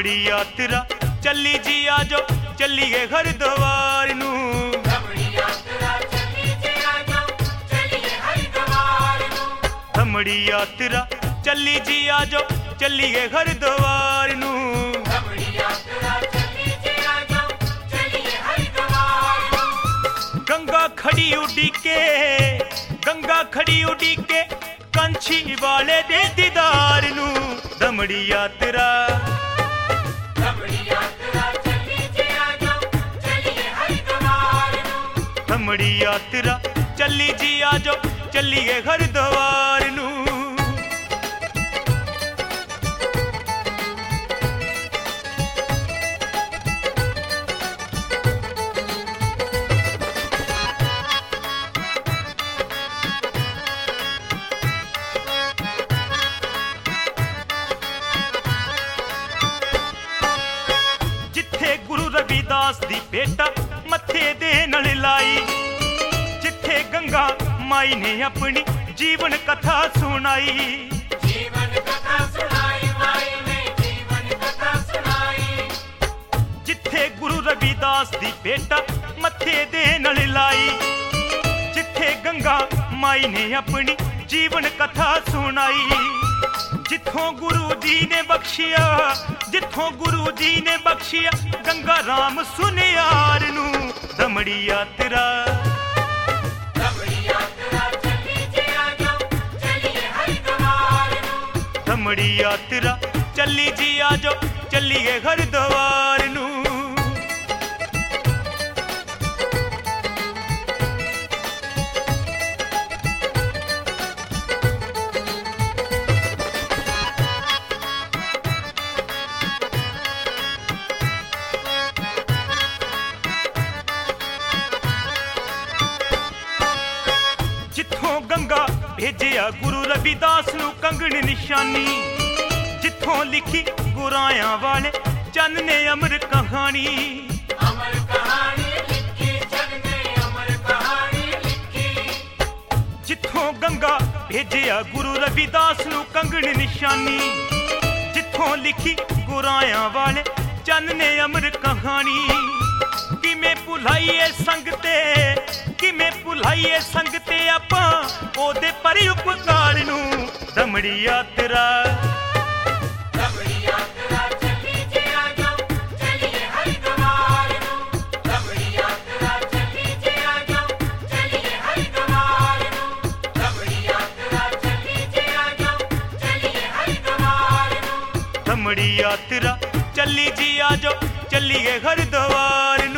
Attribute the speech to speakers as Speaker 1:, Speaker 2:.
Speaker 1: दमड़ी यात्रा चली जी आजो चलिए हरिद्वार नू।
Speaker 2: दमड़ी यात्रा चली जी आजो चलिए हरिद्वार नू।
Speaker 1: दमड़ी यात्रा चली जी आजो चलिए हरिद्वार नू।
Speaker 2: दमड़ी यात्रा चली जी आजो चलिए हरिद्वार नू।
Speaker 1: गंगा खड़ी उड़ी के कंछी वाले दे दीदार नू। दमड़ी यात्रा
Speaker 2: दमड़ी यात्रा चली जी आजो चलिए हरिद्वार नू।
Speaker 1: दमड़ी यात्रा चली जी आजो चलिए हरिद्वार नू। गुरु रविदास दी बेटा मथे दे नल लाई, जिथे गंगा माई ने अपनी जीवन कथा सुनाई।
Speaker 2: जीवन कथा सुनाई माई ने जीवन कथा सुनाई।
Speaker 1: जिथे गुरु रविदास दी बेटा मथे दे नल लाई, जिथे गंगा माई ने अपनी जीवन कथा सुनाई। जिथों गुरु जी ने बख्शिया गंगा राम सुनियार नू। दमड़ी यात्रा
Speaker 2: दमड़ी यात्रा चली जी आजो चलिए हरिद्वार नू।
Speaker 1: दमड़ी यात्रा चली जी आजो चलिए हरिद्वार नू। जिथों गंगा भेजिया गुरु रविदास नू कंगण निशानी, जिथों लिखी गुरायां वाले चन ने अमर कहानी।
Speaker 2: अमर कहानी लिखी जग ने अमर कहानी लिखी।
Speaker 1: जिथों गंगा भेजिया गुरु रविदास नू कंगण निशानी, जिथों लिखी गुरायां वाले चन ने अमर कहानी। किमें भुलाइए संगते आपां ओदे परोपकार नू। दमड़ी यात्रा
Speaker 2: दमड़ी यात्रा चली जी आजो चलिए हरिद्वार नू। दमड़ी यात्रा चली जी आजो चलिए हरिद्वार नू। दमड़ी यात्रा चली जी आजो चलिए हरिद्वार नू।
Speaker 1: दमड़ी यात्रा चली जी आजो चलिए हरिद्वार नू।